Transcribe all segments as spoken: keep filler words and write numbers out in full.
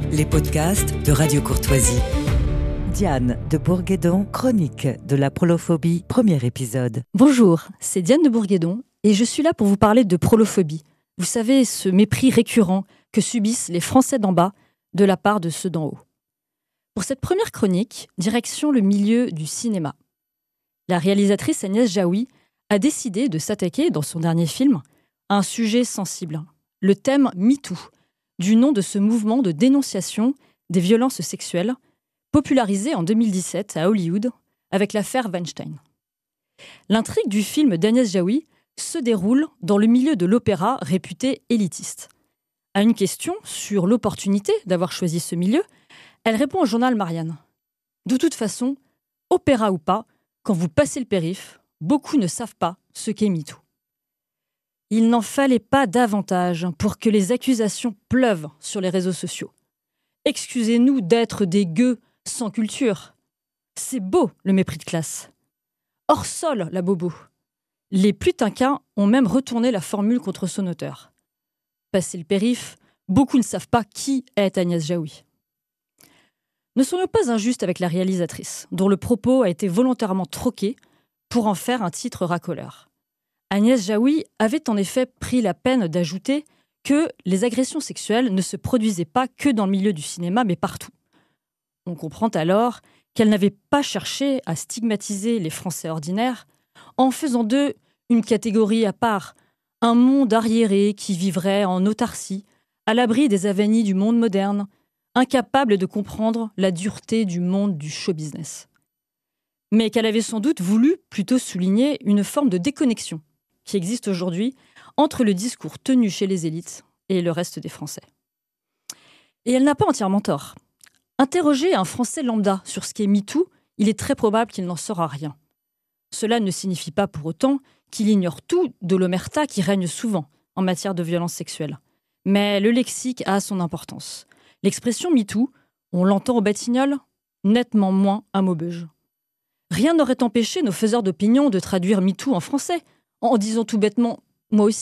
les podcasts de Radio Courtoisie. Diane de Bourguédon, chronique de la prolophobie, premier épisode. Bonjour, c'est Diane de Bourguédon et je suis là pour vous parler de prolophobie. Vous savez, ce mépris récurrent que subissent les Français d'en bas de la part de ceux d'en haut. Pour cette première chronique, direction le milieu du cinéma. La réalisatrice Agnès Jaoui a décidé de s'attaquer, dans son dernier film, à un sujet sensible, le thème MeToo, du nom de ce mouvement de dénonciation des violences sexuelles, popularisé en deux mille dix-sept à Hollywood avec l'affaire Weinstein. L'intrigue du film d'Agnès Jaoui se déroule dans le milieu de l'opéra réputé élitiste. À une question sur l'opportunité d'avoir choisi ce milieu, elle répond au journal Marianne. De toute façon, opéra ou pas, quand vous passez le périph', beaucoup ne savent pas ce qu'est MeToo. Il n'en fallait pas davantage pour que les accusations pleuvent sur les réseaux sociaux. Excusez-nous d'être des gueux sans culture. C'est beau le mépris de classe. Hors sol la bobo. Les plutinquins ont même retourné la formule contre son auteur. Passé le périph', beaucoup ne savent pas qui est Agnès Jaoui. Ne soyons pas injustes avec la réalisatrice, dont le propos a été volontairement troqué pour en faire un titre racoleur. Agnès Jaoui avait en effet pris la peine d'ajouter que les agressions sexuelles ne se produisaient pas que dans le milieu du cinéma, mais partout. On comprend alors qu'elle n'avait pas cherché à stigmatiser les Français ordinaires en faisant d'eux une catégorie à part, un monde arriéré qui vivrait en autarcie, à l'abri des avanies du monde moderne, incapable de comprendre la dureté du monde du show-business. Mais qu'elle avait sans doute voulu plutôt souligner une forme de déconnexion qui existe aujourd'hui entre le discours tenu chez les élites et le reste des Français. Et elle n'a pas entièrement tort. Interroger un Français lambda sur ce qu'est MeToo, il est très probable qu'il n'en saura rien. Cela ne signifie pas pour autant qu'il ignore tout de l'omerta qui règne souvent en matière de violence sexuelle. Mais le lexique a son importance. L'expression MeToo, on l'entend au Batignolles, nettement moins à Maubeuge. Rien n'aurait empêché nos faiseurs d'opinion de traduire MeToo en français, en disant tout bêtement « moi aussi ».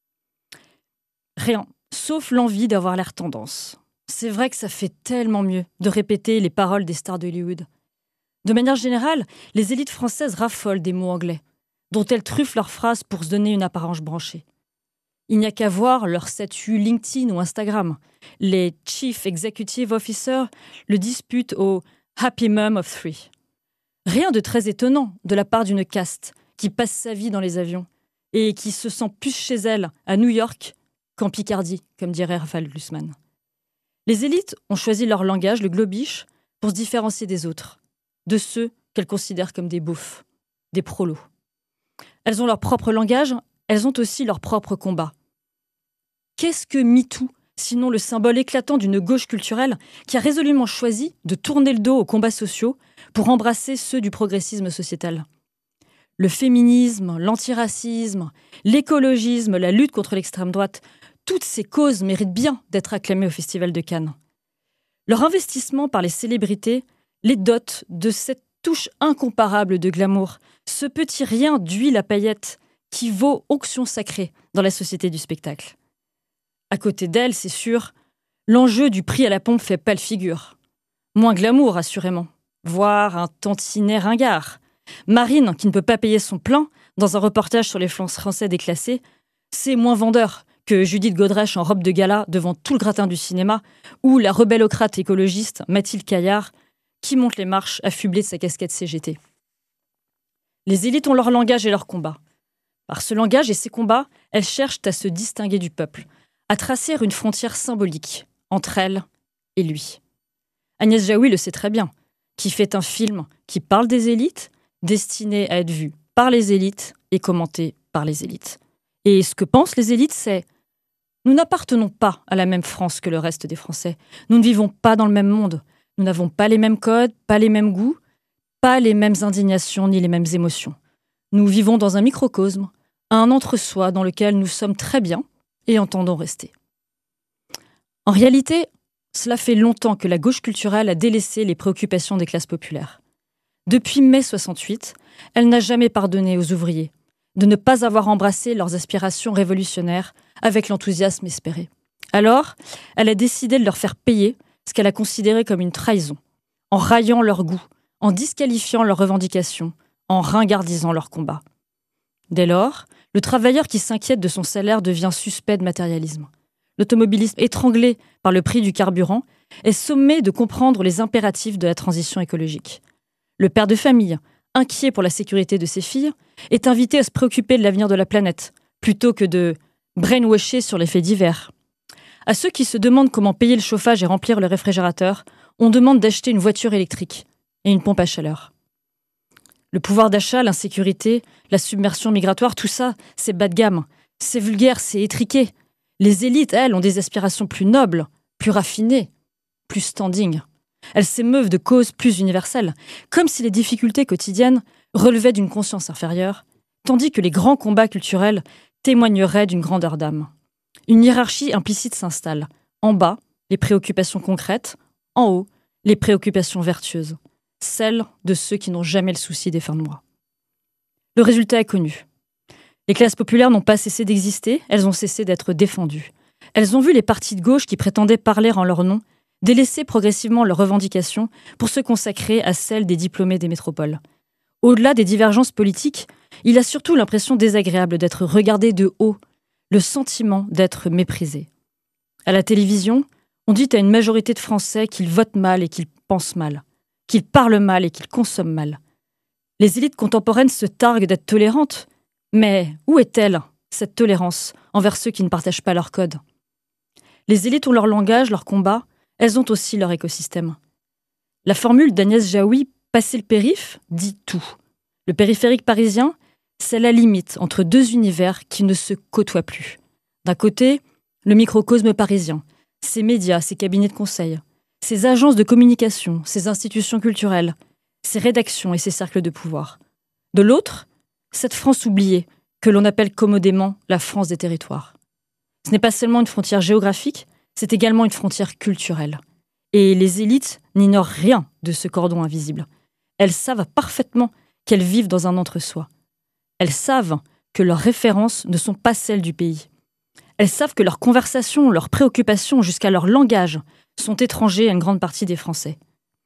Rien, sauf l'envie d'avoir l'air tendance. C'est vrai que ça fait tellement mieux de répéter les paroles des stars d'Hollywood. De manière générale, les élites françaises raffolent des mots anglais, dont elles truffent leurs phrases pour se donner une apparence branchée. Il n'y a qu'à voir leur statut LinkedIn ou Instagram. Les Chief Executive Officers le disputent au « Happy Mom of Three ». Rien de très étonnant de la part d'une caste qui passe sa vie dans les avions et qui se sent plus chez elle à New York qu'en Picardie, comme dirait Raphaël Glucksmann. Les élites ont choisi leur langage, le globish, pour se différencier des autres, de ceux qu'elles considèrent comme des beaufs, des prolos. Elles ont leur propre langage, elles ont aussi leur propre combat. Qu'est-ce que MeToo, sinon le symbole éclatant d'une gauche culturelle qui a résolument choisi de tourner le dos aux combats sociaux pour embrasser ceux du progressisme sociétal ? Le féminisme, l'antiracisme, l'écologisme, la lutte contre l'extrême droite, toutes ces causes méritent bien d'être acclamées au Festival de Cannes. Leur investissement par les célébrités les dote de cette touche incomparable de glamour, ce petit rien d'huile à paillettes qui vaut onction sacrée dans la société du spectacle. À côté d'elle, c'est sûr, l'enjeu du prix à la pompe fait pâle figure. Moins glamour, assurément, voire un tantinet ringard. Marine, qui ne peut pas payer son plein, dans un reportage sur les Français déclassés, c'est moins vendeur que Judith Godrèche en robe de gala devant tout le gratin du cinéma, ou la rebellocrate écologiste Mathilde Caillard, qui monte les marches affublée de sa casquette C G T. Les élites ont leur langage et leur combat. Par ce langage et ces combats, elles cherchent à se distinguer du peuple, à tracer une frontière symbolique entre elles et lui. Agnès Jaoui le sait très bien, qui fait un film qui parle des élites, destiné à être vu par les élites et commenté par les élites. Et ce que pensent les élites, c'est « Nous n'appartenons pas à la même France que le reste des Français. Nous ne vivons pas dans le même monde. Nous n'avons pas les mêmes codes, pas les mêmes goûts, pas les mêmes indignations ni les mêmes émotions. Nous vivons dans un microcosme, un entre-soi dans lequel nous sommes très bien et entendons rester. » En réalité, cela fait longtemps que la gauche culturelle a délaissé les préoccupations des classes populaires. Depuis mai soixante-huit, elle n'a jamais pardonné aux ouvriers de ne pas avoir embrassé leurs aspirations révolutionnaires avec l'enthousiasme espéré. Alors, elle a décidé de leur faire payer ce qu'elle a considéré comme une trahison, en raillant leur goût, en disqualifiant leurs revendications, en ringardisant leur combat. Dès lors, le travailleur qui s'inquiète de son salaire devient suspect de matérialisme. L'automobiliste étranglé par le prix du carburant est sommé de comprendre les impératifs de la transition écologique. Le père de famille, inquiet pour la sécurité de ses filles, est invité à se préoccuper de l'avenir de la planète, plutôt que de brainwasher sur les faits divers. À ceux qui se demandent comment payer le chauffage et remplir le réfrigérateur, on demande d'acheter une voiture électrique et une pompe à chaleur. Le pouvoir d'achat, l'insécurité, la submersion migratoire, tout ça, c'est bas de gamme, c'est vulgaire, c'est étriqué. Les élites, elles, ont des aspirations plus nobles, plus raffinées, plus standing. Elles s'émeuvent de causes plus universelles, comme si les difficultés quotidiennes relevaient d'une conscience inférieure, tandis que les grands combats culturels témoigneraient d'une grandeur d'âme. Une hiérarchie implicite s'installe. En bas, les préoccupations concrètes, en haut, les préoccupations vertueuses, celles de ceux qui n'ont jamais le souci des fins de mois. Le résultat est connu. Les classes populaires n'ont pas cessé d'exister, elles ont cessé d'être défendues. Elles ont vu les partis de gauche qui prétendaient parler en leur nom délaisser progressivement leurs revendications pour se consacrer à celles des diplômés des métropoles. Au-delà des divergences politiques, il a surtout l'impression désagréable d'être regardé de haut, le sentiment d'être méprisé. À la télévision, on dit à une majorité de Français qu'ils votent mal et qu'ils pensent mal, qu'ils parlent mal et qu'ils consomment mal. Les élites contemporaines se targuent d'être tolérantes, mais où est-elle, cette tolérance, envers ceux qui ne partagent pas leur code ? Les élites ont leur langage, leur combat, elles ont aussi leur écosystème. La formule d'Agnès Jaoui, « passer le périph'» dit tout. Le périphérique parisien, c'est la limite entre deux univers qui ne se côtoient plus. D'un côté, le microcosme parisien, ses médias, ses cabinets de conseil, ses agences de communication, ses institutions culturelles, ses rédactions et ses cercles de pouvoir. De l'autre, cette France oubliée, que l'on appelle commodément la France des territoires. Ce n'est pas seulement une frontière géographique, c'est également une frontière culturelle. Et les élites n'ignorent rien de ce cordon invisible. Elles savent parfaitement qu'elles vivent dans un entre-soi. Elles savent que leurs références ne sont pas celles du pays. Elles savent que leurs conversations, leurs préoccupations, jusqu'à leur langage, sont étrangers à une grande partie des Français.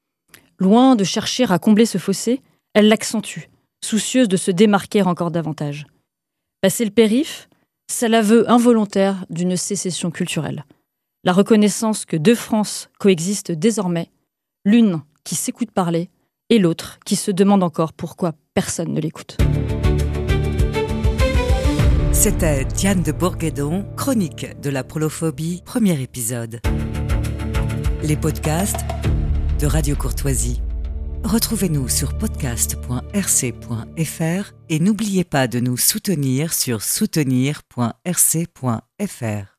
Loin de chercher à combler ce fossé, elles l'accentuent, soucieuses de se démarquer encore davantage. Passer le périph', c'est l'aveu involontaire d'une sécession culturelle. La reconnaissance que deux France coexistent désormais, l'une qui s'écoute parler et l'autre qui se demande encore pourquoi personne ne l'écoute. C'était Diane de Bourguédon, chronique de la prolophobie, premier épisode. Les podcasts de Radio Courtoisie. Retrouvez-nous sur podcast point r c point f r et n'oubliez pas de nous soutenir sur soutenir point r c point f r.